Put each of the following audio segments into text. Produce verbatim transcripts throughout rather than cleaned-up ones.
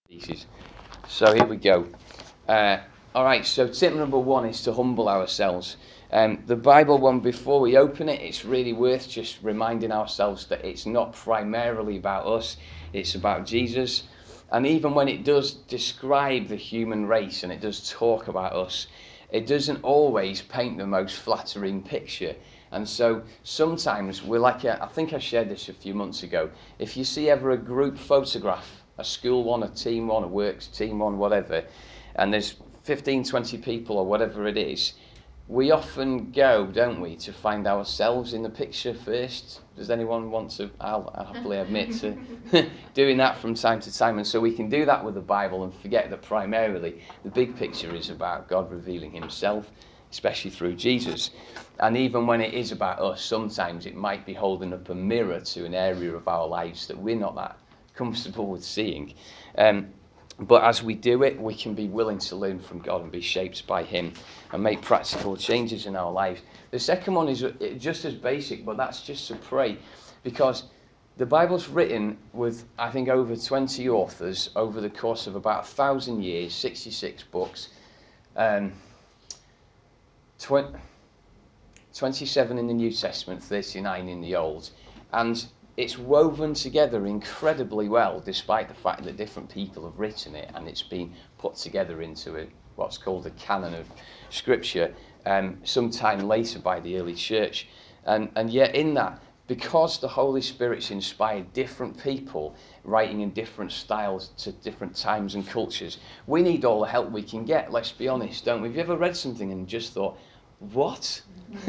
pieces. So here we go. Uh, all right, so tip number one is to humble ourselves. Um, the Bible one, before we open it, it's really worth just reminding ourselves that it's not primarily about us, it's about Jesus. And even when it does describe the human race and it does talk about us, it doesn't always paint the most flattering picture. And so sometimes we're like, a, I think I shared this a few months ago, if you see ever a group photograph, a school one, a team one, a works team one, whatever, and there's fifteen, twenty people or whatever it is, we often go, don't we, to find ourselves in the picture first. Does anyone want to, I'll, I'll happily admit to doing that from time to time. And so we can do that with the Bible and forget that primarily the big picture is about God revealing himself, especially through Jesus. And even when it is about us, sometimes it might be holding up a mirror to an area of our lives that we're not that comfortable with seeing. Um, But as we do it, we can be willing to learn from God and be shaped by him and make practical changes in our lives. The second one is just as basic, but that's just to pray. Because the Bible's written with, I think, over twenty authors over the course of about a thousand years, sixty-six books, um, twenty-seven in the New Testament, thirty-nine in the Old. And it's woven together incredibly well, despite the fact that different people have written it, and it's been put together into a, what's called a canon of Scripture, um, sometime later by the early church. And, and yet in that, because the Holy Spirit's inspired different people writing in different styles to different times and cultures, we need all the help we can get, let's be honest, don't we? Have you ever read something and just thought, what?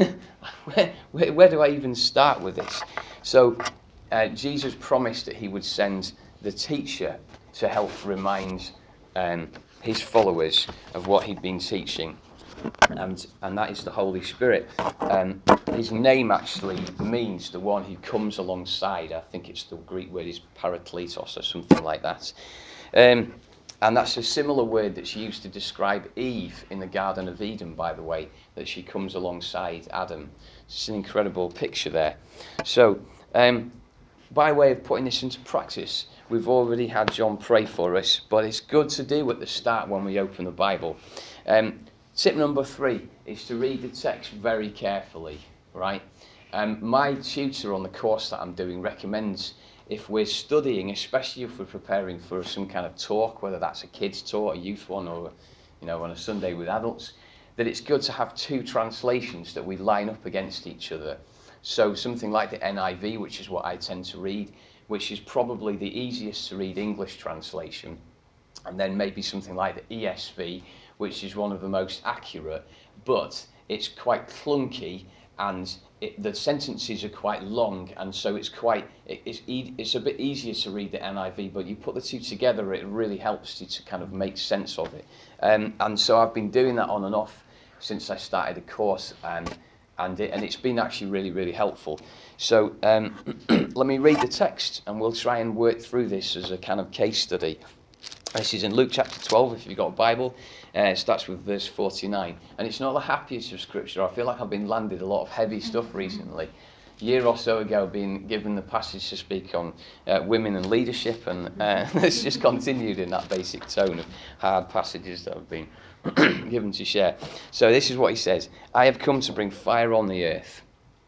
where, where, where do I even start with this? So uh, Jesus promised that he would send the teacher to help remind um, his followers of what he'd been teaching. And, and that is the Holy Spirit. Um, his name actually means the one who comes alongside. I think it's the Greek word is parakletos or something like that. Um, and that's a similar word that's used to describe Eve in the Garden of Eden, by the way, that she comes alongside Adam. It's an incredible picture there. So, um, by way of putting this into practice, we've already had John pray for us, but it's good to do at the start when we open the Bible. Um, tip number three is to read the text very carefully, right? Um, my tutor on the course that I'm doing recommends, if we're studying, especially if we're preparing for some kind of talk, whether that's a kids' talk, a youth one, or you know, on a Sunday with adults, that it's good to have two translations that we line up against each other. So something like the N I V, which is what I tend to read, which is probably the easiest to read English translation, and then maybe something like the E S V, which is one of the most accurate, but it's quite clunky, and it, the sentences are quite long, and so it's quite it, it's e- it's a bit easier to read the N I V, but you put the two together, it really helps you to kind of make sense of it. Um, and so I've been doing that on and off since I started the course, um, and it, and it's been actually really, really helpful. So um, let me read the text, and we'll try and work through this as a kind of case study. This is in Luke chapter twelve, if you've got a Bible. Uh, it starts with verse forty-nine. And it's not the happiest of scripture. I feel like I've been landed a lot of heavy stuff recently. A year or so ago, been given the passage to speak on uh, women and leadership, and uh, it's just continued in that basic tone of hard passages that have been given to share. So this is what he says. I have come to bring fire on the earth,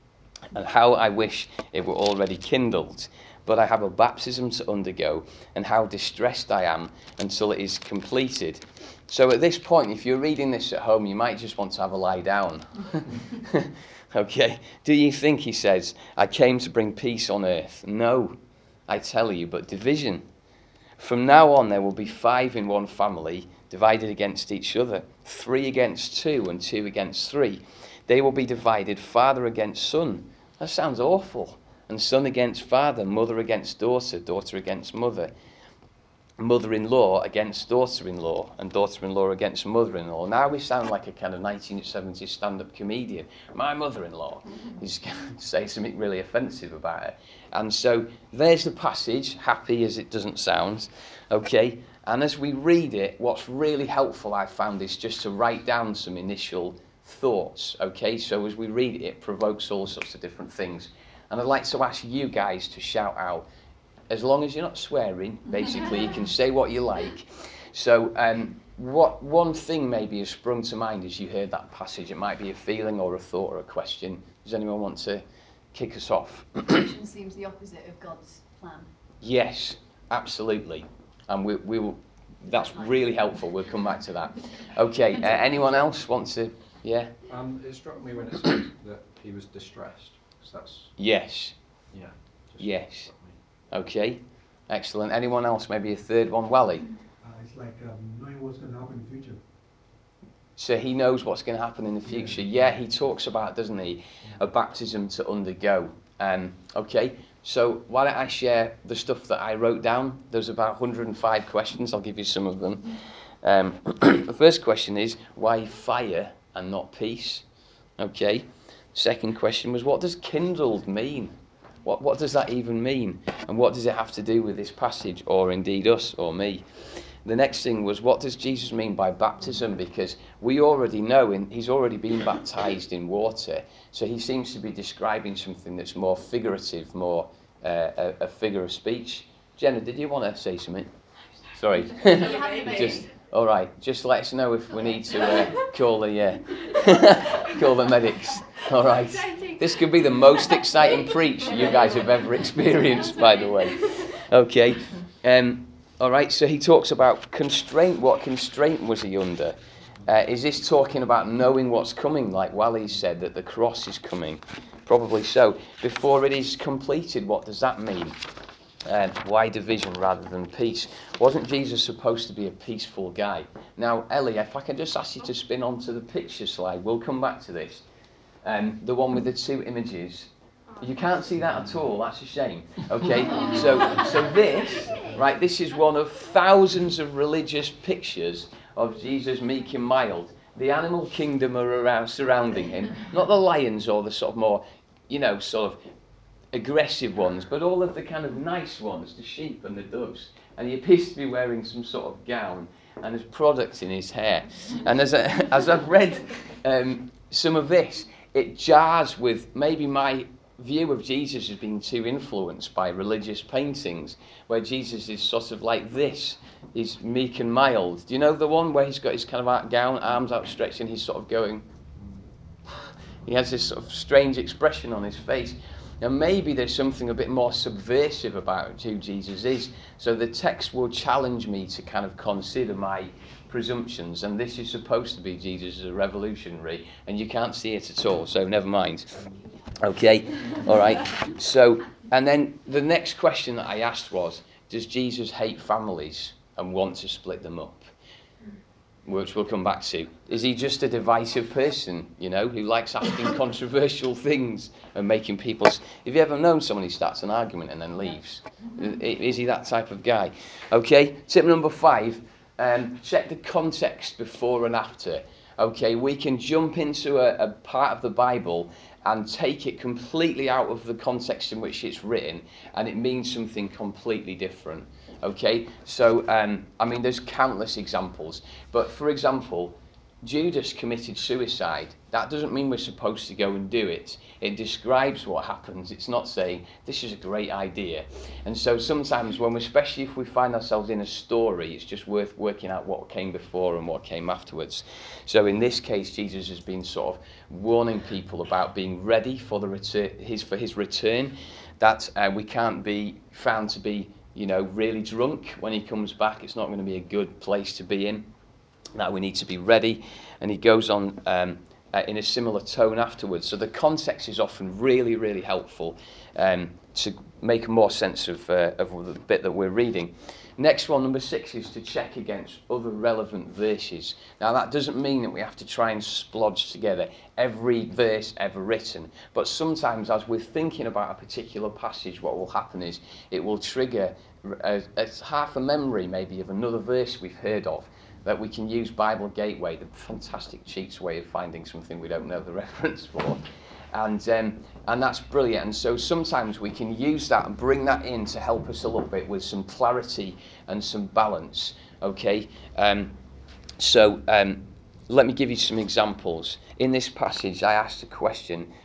and how I wish it were already kindled. But I have a baptism to undergo, and how distressed I am until it is completed. So at this point, if you're reading this at home, you might just want to have a lie down. Okay, do you think, he says, I came to bring peace on earth? No, I tell you, but division. From now on, there will be five in one family, divided against each other, three against two, and two against three. They will be divided, father against son. That sounds awful. And son against father, mother against daughter, daughter against mother, mother-in-law against daughter-in-law, and daughter-in-law against mother-in-law. Now we sound like a kind of nineteen seventies stand-up comedian. My mother-in-law. He's going to say something really offensive about it. And so there's the passage, happy as it doesn't sound. Okay, and as we read it, what's really helpful, I found, is just to write down some initial thoughts. Okay, so as we read it, it provokes all sorts of different things. And I'd like to ask you guys to shout out as long as you're not swearing, basically, you can say what you like. So um, what one thing maybe has sprung to mind as you heard that passage. It might be a feeling or a thought or a question. Does anyone want to kick us off? Creation seems the opposite of God's plan. Yes, absolutely. And we, we will, that's really helpful. We'll come back to that. Okay, uh, anyone else want to, yeah? Um, it struck me when it said that he was distressed. Because that's, Yes. yeah. Just Yes. struck me. Okay, excellent. Anyone else? Maybe a third one? Wally? Uh, it's like um, knowing what's going to happen in the future. So he knows what's going to happen in the future. Yeah, Yeah. he talks about, doesn't he, a baptism to undergo. Um, okay, so why don't I share the stuff that I wrote down? There's about one hundred five questions. I'll give you some of them. Um, the first question is, why fire and not peace? Okay. Second question was, what does kindled mean? What what does that even mean? And what does it have to do with this passage, or indeed us or me? The next thing was, what does Jesus mean by baptism? Because we already know in, he's already been baptized in water. So he seems to be describing something that's more figurative, more uh, a, a figure of speech. Jenna, did you want to say something? Sorry. Just all right. Just let us know if we need to uh, call the uh, call the medics. All right. This could be the most exciting preach you guys have ever experienced, by the way. Okay. Um, all right. So he talks about constraint. What constraint was he under? Uh, is this talking about knowing what's coming, like Wally said, that the cross is coming? Probably so. Before it is completed, what does that mean? Uh, why division rather than peace? Wasn't Jesus supposed to be a peaceful guy? Now, Ellie, if I can just ask you to spin onto the picture slide, we'll come back to this. Um, the one with the two images. You can't see that at all. That's a shame. Okay, so so this, right? This is one of thousands of religious pictures of Jesus meek and mild. The animal kingdom are around surrounding him, not the lions or the sort of more, you know, sort of aggressive ones, but all of the kind of nice ones, the sheep and the doves. And he appears to be wearing some sort of gown and has products in his hair. And as, I, as I've read um, some of this, it jars with maybe my view of Jesus as being too influenced by religious paintings, where Jesus is sort of like this. He's meek and mild. Do you know the one where he's got his kind of gown, arms outstretched, and he's sort of going... He has this sort of strange expression on his face. Now maybe there's something a bit more subversive about who Jesus is. So the text will challenge me to kind of consider my presumptions. And this is supposed to be Jesus as a revolutionary. And you can't see it at all. So never mind. Okay. All right. So, and then the next question that I asked was, does Jesus hate families and want to split them up? Which we'll come back to. Is he just a divisive person, you know, who likes asking controversial things and making people... Have you ever known someone who starts an argument and then leaves? Is he that type of guy? Okay, tip number five, um, check the context before and after. Okay, we can jump into a, a part of the Bible and take it completely out of the context in which it's written, and it means something completely different. Okay, so, um, I mean, there's countless examples. But, for example, Judas committed suicide. That doesn't mean we're supposed to go and do it. It describes what happens. It's not saying, this is a great idea. And so sometimes, when we, especially if we find ourselves in a story, it's just worth working out what came before and what came afterwards. So in this case, Jesus has been sort of warning people about being ready for, the return, his, for his return, that uh, we can't be found to be you know, really drunk when he comes back. It's not going to be a good place to be in. That we need to be ready. And he goes on um, uh, in a similar tone afterwards. So the context is often really, really helpful um, to make more sense of, uh, of the bit that we're reading. Next one, number six, is to check against other relevant verses. Now, that doesn't mean that we have to try and splodge together every verse ever written. But sometimes, as we're thinking about a particular passage, what will happen is it will trigger a, a half a memory, maybe, of another verse we've heard of, that we can use Bible Gateway, the fantastic cheats way of finding something we don't know the reference for. And um, and that's brilliant. And so sometimes we can use that and bring that in to help us a little bit with some clarity and some balance. Okay. Um, so um, let me give you some examples. In this passage, I asked a question: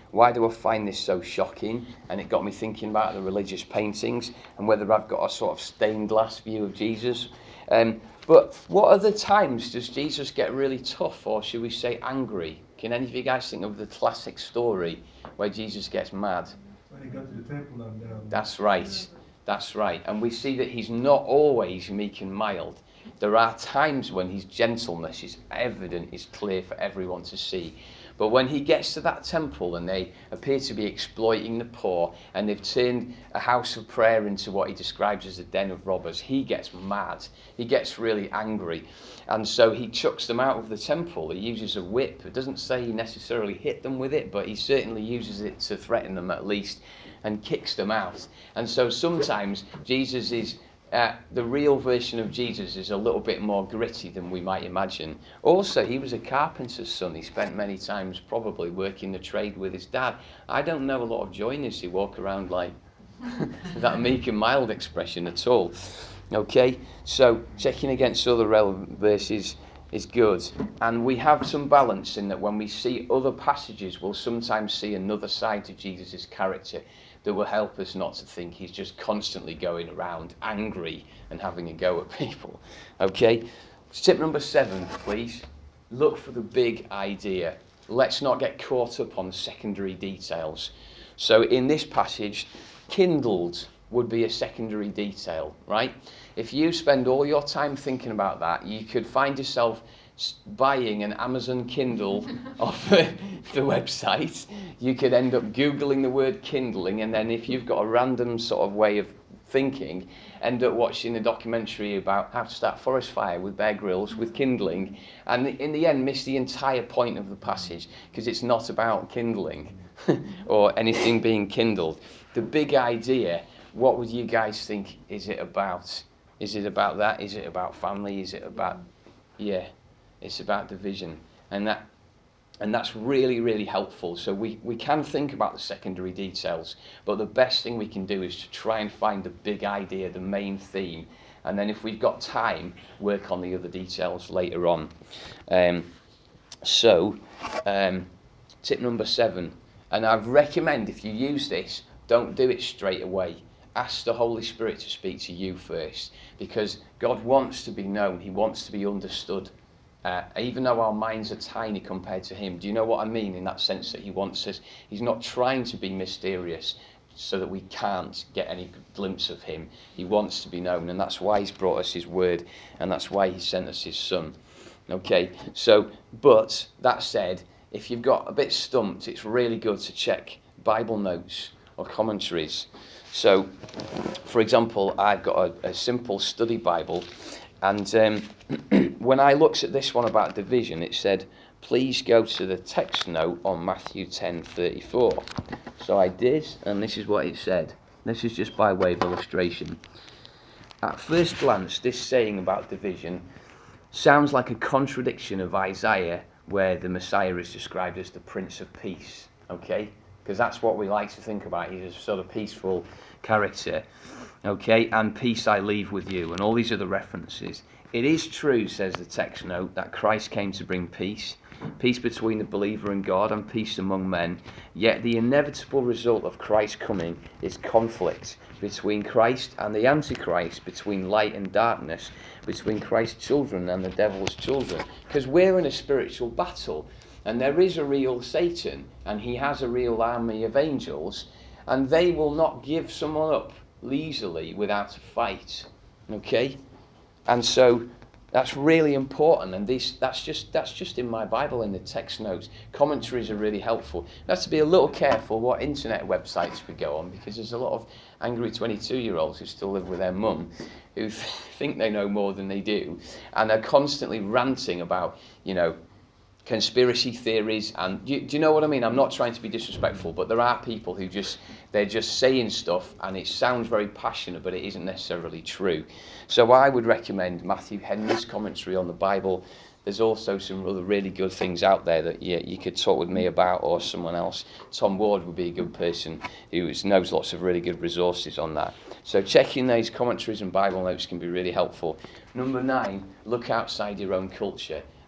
Why do I find this so shocking? And it got me thinking about the religious paintings and whether I've got a sort of stained glass view of Jesus. Um, but what other times does Jesus get really tough, or should we say angry? Can any of you guys think of the classic story where Jesus gets mad? When he got to the temple and... Um, That's right. That's right. And we see that he's not always meek and mild. There are times when his gentleness is evident, is clear for everyone to see. But when he gets to that temple and they appear to be exploiting the poor and they've turned a house of prayer into what he describes as a den of robbers, he gets mad. He gets really angry. And so he chucks them out of the temple. He uses a whip. It doesn't say he necessarily hit them with it, but he certainly uses it to threaten them at least and kicks them out. And so sometimes Jesus is... Uh, the real version of Jesus is a little bit more gritty than we might imagine. Also, he was a carpenter's son. He spent many times probably working the trade with his dad. I don't know a lot of joiners who walk around like that meek and mild expression at all. Okay, so checking against other relevant verses is good. And we have some balance in that when we see other passages, we'll sometimes see another side to Jesus' character that will help us not to think he's just constantly going around angry and having a go at people. Okay? Tip number seven, please. Look for the big idea. Let's not get caught up on secondary details. So in this passage, kindled would be a secondary detail, right? If you spend all your time thinking about that, you could find yourself buying an Amazon Kindle off the, the website. You could end up Googling the word kindling, and then if you've got a random sort of way of thinking, end up watching a documentary about how to start a forest fire with Bear Grylls with kindling, and in the end miss the entire point of the passage because it's not about kindling or anything being kindled. The big idea, what would you guys think is it about? Is it about that? Is it about family? Is it about... Yeah. It's about division, and that and that's really, really helpful. So we, we can think about the secondary details, but the best thing we can do is to try and find the big idea, the main theme, and then if we've got time, work on the other details later on. Um, so, um, tip number seven, and I recommend if you use this, don't do it straight away. Ask the Holy Spirit to speak to you first, because God wants to be known. He wants to be understood. Uh, even though our minds are tiny compared to him. Do you know what I mean in that sense that he wants us? He's not trying to be mysterious so that we can't get any glimpse of him. He wants to be known, and that's why he's brought us his word, and that's why he sent us his son. Okay, so, but that said, if you've got a bit stumped, it's really good to check Bible notes or commentaries. So, for example, I've got a, a simple study Bible, and um, when I looked at this one about division, it said, please go to the text note on Matthew ten thirty-four. So I did, and this is what it said. This is just by way of illustration. At first glance, this saying about division sounds like a contradiction of Isaiah, where the Messiah is described as the Prince of Peace. Okay? Because that's what we like to think about. He's a sort of peaceful character. Okay? And peace I leave with you, and all these other references. It is true, says the text note, that Christ came to bring peace, peace between the believer and God, and peace among men. Yet the inevitable result of Christ's coming is conflict between Christ and the Antichrist, between light and darkness, between Christ's children and the devil's children. Because we're in a spiritual battle, and there is a real Satan, and he has a real army of angels, and they will not give someone up easily without a fight. Okay? And so that's really important, and this that's just that's just in my Bible in the text notes. Commentaries are really helpful. You have to be a little careful what internet websites we go on, because there's a lot of angry twenty-two-year-olds who still live with their mum, who th- think they know more than they do, and are constantly ranting about, you know, conspiracy theories. And do you, do you know what I mean? I'm not trying to be disrespectful, but there are people who just, they're just saying stuff and it sounds very passionate, but it isn't necessarily true. So I would recommend Matthew Henry's commentary on the Bible. There's also some other really good things out there that you, you could talk with me about, or someone else. Tom Ward would be a good person who knows lots of really good resources on that. So checking those commentaries and Bible notes can be really helpful. Number nine, look outside your own culture.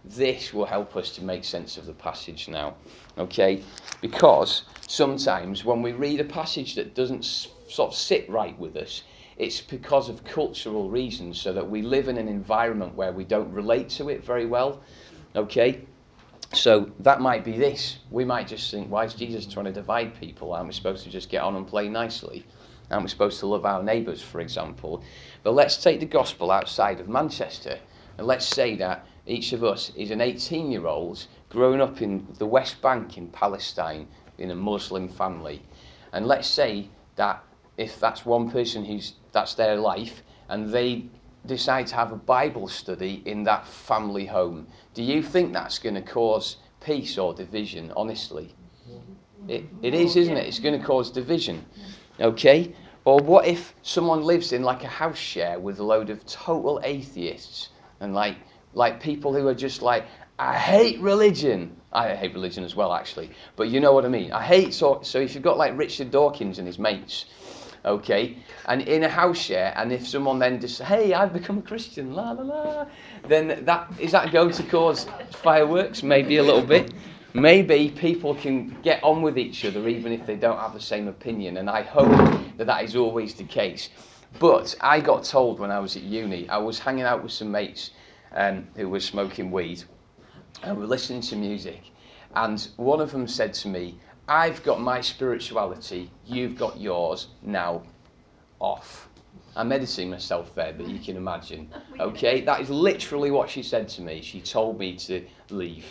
this will help us to make sense of the passage now, okay? Because sometimes when we read a passage that doesn't s- sort of sit right with us, it's because of cultural reasons, so that we live in an environment where we don't relate to it very well, okay? So that might be this. We might just think, why is Jesus trying to divide people? Aren't we supposed to just get on and play nicely? Aren't we supposed to love our neighbours, for example? But let's take the gospel outside of Manchester, and let's say that each of us is an eighteen-year-old growing up in the West Bank in Palestine in a Muslim family. And let's say that if that's one person who's that's their life, and they decide to have a Bible study in that family home, do you think that's going to cause peace or division? Honestly, it, it is, isn't it? It's going to cause division, okay? Or what if someone lives in like a house share with a load of total atheists, and like like people who are just like, I hate religion. I hate religion as well, actually, but you know what I mean. I hate so so if you've got like Richard Dawkins and his mates, okay, and in a house share, and if someone then just, hey, I've become a Christian, la la la, then that is that going to cause fireworks? Maybe a little bit. Maybe people can get on with each other even if they don't have the same opinion, and I hope that that is always the case. But I got told when I was at uni, I was hanging out with some mates um, who were smoking weed, and we were listening to music, and one of them said to me, I've got my spirituality, you've got yours, now off. I'm editing myself there, but you can imagine. Okay, that is literally what she said to me. She told me to leave.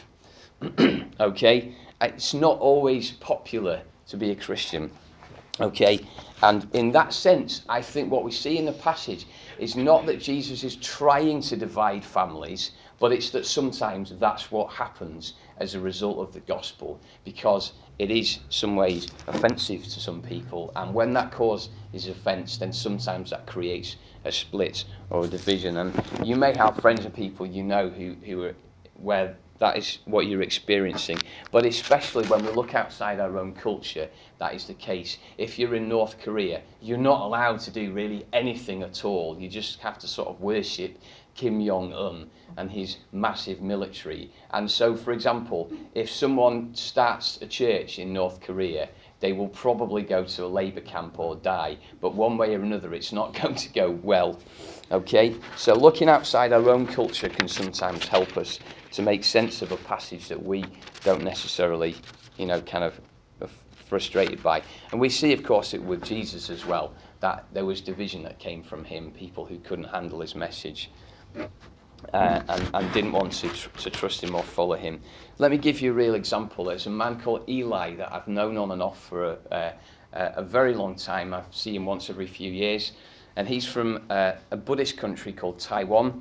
Okay, it's not always popular to be a Christian. Okay, and in that sense, I think what we see in the passage is not that Jesus is trying to divide families, but it's that sometimes that's what happens as a result of the gospel, because it is some ways offensive to some people, and when that cause is offence, then sometimes that creates a split or a division. And you may have friends and people you know who, who are where that is what you're experiencing. But especially when we look outside our own culture, that is the case. If you're in North Korea, you're not allowed to do really anything at all. You just have to sort of worship Kim Jong-un and his massive military. And so, for example, if someone starts a church in North Korea, they will probably go to a labour camp or die. But one way or another, it's not going to go well. Okay? So looking outside our own culture can sometimes help us to make sense of a passage that we don't necessarily, you know, kind of are frustrated by. And we see, of course, it with Jesus as well, that there was division that came from him, people who couldn't handle his message. Uh, and, and didn't want to, tr- to trust him or follow him. Let me give you a real example. There's a man called Eli that I've known on and off for a, a, a very long time. I see him once every few years. And he's from uh, a Buddhist country called Taiwan.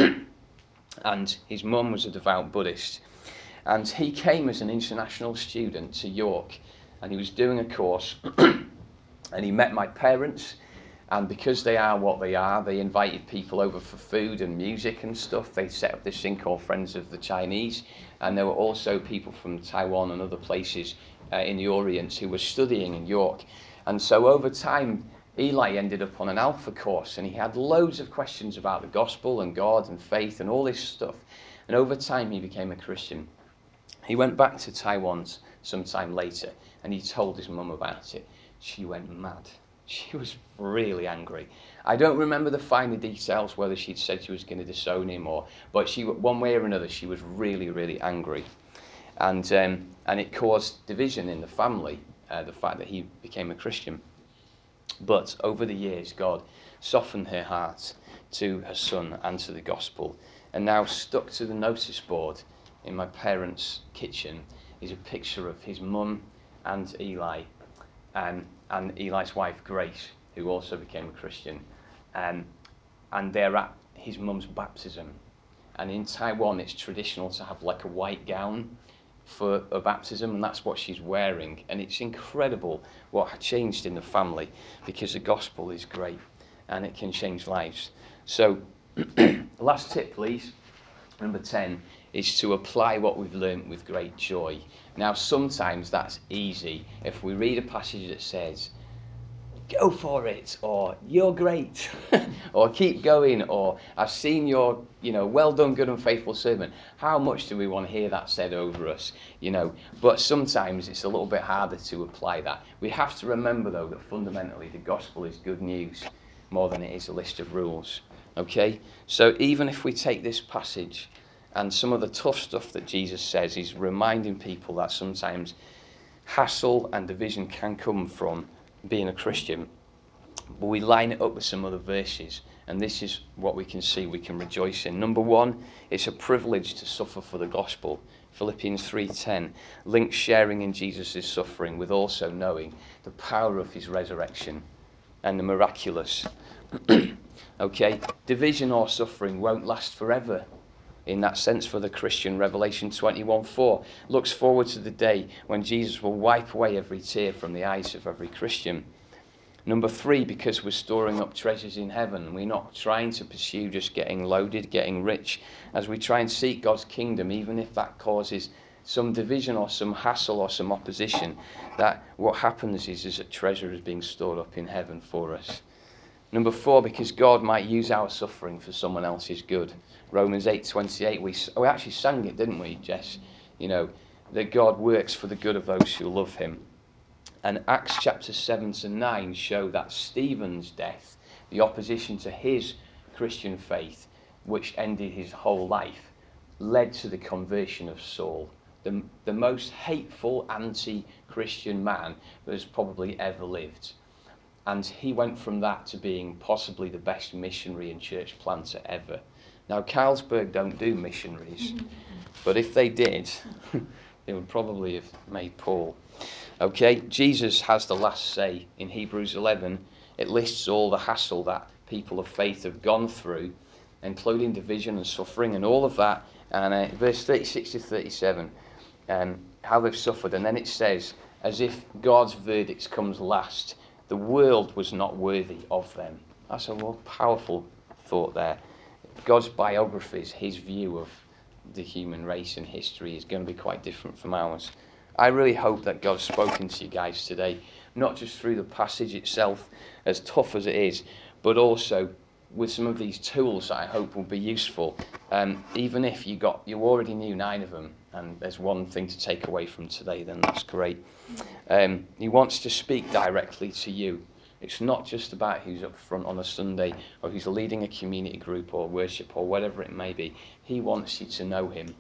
And his mum was a devout Buddhist. And he came as an international student to York. And he was doing a course. And he met my parents. And because they are what they are, they invited people over for food and music and stuff. They set up this thing called Friends of the Chinese. And there were also people from Taiwan and other places uh, in the Orient who were studying in York. And so over time, Eli ended up on an Alpha course, and he had loads of questions about the gospel and God and faith and all this stuff. And over time, he became a Christian. He went back to Taiwan sometime later, and he told his mum about it. She went mad. She was really angry. I don't remember the finer details, whether she'd said she was going to disown him or, but she, one way or another, she was really, really angry, and um, and it caused division in the family. Uh, the fact that he became a Christian, but over the years, God softened her heart to her son and to the gospel, and now stuck to the notice board in my parents' kitchen is a picture of his mum and Eli. Um, and Eli's wife, Grace, who also became a Christian. Um, and they're at his mum's baptism. And in Taiwan, it's traditional to have like a white gown for a baptism, and that's what she's wearing. And it's incredible what changed in the family, because the gospel is great, and it can change lives. So, last tip, please. Number ten is to apply what we've learned with great joy. Now, sometimes that's easy. If we read a passage that says, go for it, or you're great, or keep going, or I've seen your, you know, well done, good and faithful servant. How much do we want to hear that said over us, you know? But sometimes it's a little bit harder to apply that. We have to remember, though, that fundamentally the gospel is good news more than it is a list of rules, okay? So even if we take this passage and some of the tough stuff that Jesus says, he's reminding people that sometimes hassle and division can come from being a Christian. But we line it up with some other verses, and this is what we can see we can rejoice in. Number one, it's a privilege to suffer for the gospel. Philippians three ten links sharing in Jesus' suffering with also knowing the power of his resurrection and the miraculous. Okay, division or suffering won't last forever. In that sense, for the Christian, Revelation twenty-one four looks forward to the day when Jesus will wipe away every tear from the eyes of every Christian. Number three, because we're storing up treasures in heaven. We're not trying to pursue just getting loaded, getting rich. As we try and seek God's kingdom, even if that causes some division or some hassle or some opposition, that what happens is, is that treasure is being stored up in heaven for us. Number four, because God might use our suffering for someone else's good. Romans eight twenty-eight, we, we actually sang it, didn't we, Jess? You know, that God works for the good of those who love him. And Acts chapter seven to nine show that Stephen's death, the opposition to his Christian faith, which ended his whole life, led to the conversion of Saul, the, the most hateful anti-Christian man that has probably ever lived. And he went from that to being possibly the best missionary and church planter ever. Now, Carlsberg don't do missionaries, but if they did, they would probably have made Paul. Okay, Jesus has the last say. In Hebrews eleven, it lists all the hassle that people of faith have gone through, including division and suffering and all of that. And uh, verse thirty-six to thirty-seven, um, how they've suffered. And then it says, as if God's verdict comes last, the world was not worthy of them. That's a more powerful thought there. God's biographies, his view of the human race and history is going to be quite different from ours. I really hope that God's spoken to you guys today, not just through the passage itself, as tough as it is, but also with some of these tools that I hope will be useful. Um, even if you got you already knew nine of them, and there's one thing to take away from today, then that's great. Um, he wants to speak directly to you. It's not just about who's up front on a Sunday or who's leading a community group or worship or whatever it may be. He wants you to know him.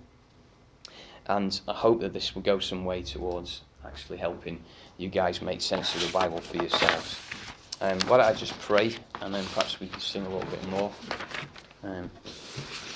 And I hope that this will go some way towards actually helping you guys make sense of the Bible for yourselves. Um, why don't I just pray, and then perhaps we can sing a little bit more. Um,